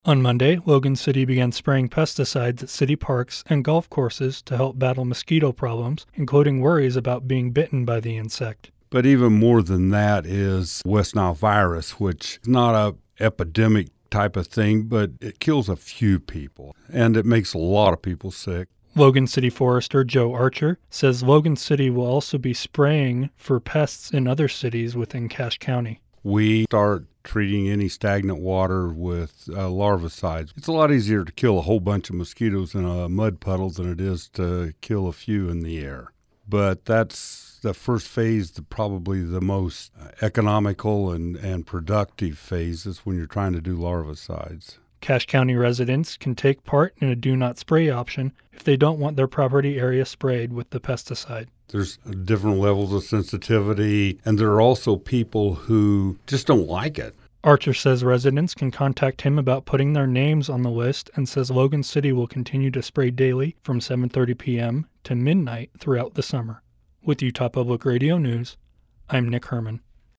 On Monday, Logan City began spraying pesticides at city parks and golf courses to help battle mosquito problems, including worries about being bitten by the insect. But even more than that is West Nile virus, which is not a epidemic type of thing, but it kills a few people, and it makes a lot of people sick. Logan City Forester Joe Archer says Logan City will also be spraying for pests in other cities within Cache County. We start treating any stagnant water with larvicides. It's a lot easier to kill a whole bunch of mosquitoes in a mud puddle than it is to kill a few in the air. But that's the first phase, probably the most economical and productive phase is when you're trying to do larvicides. Cache County residents can take part in a do not spray option if they don't want their property area sprayed with the pesticide. There's different levels of sensitivity, and there are also people who just don't like it. Archer says residents can contact him about putting their names on the list and says Logan City will continue to spray daily from 7:30 p.m. to midnight throughout the summer. With Utah Public Radio News, I'm Nick Herman.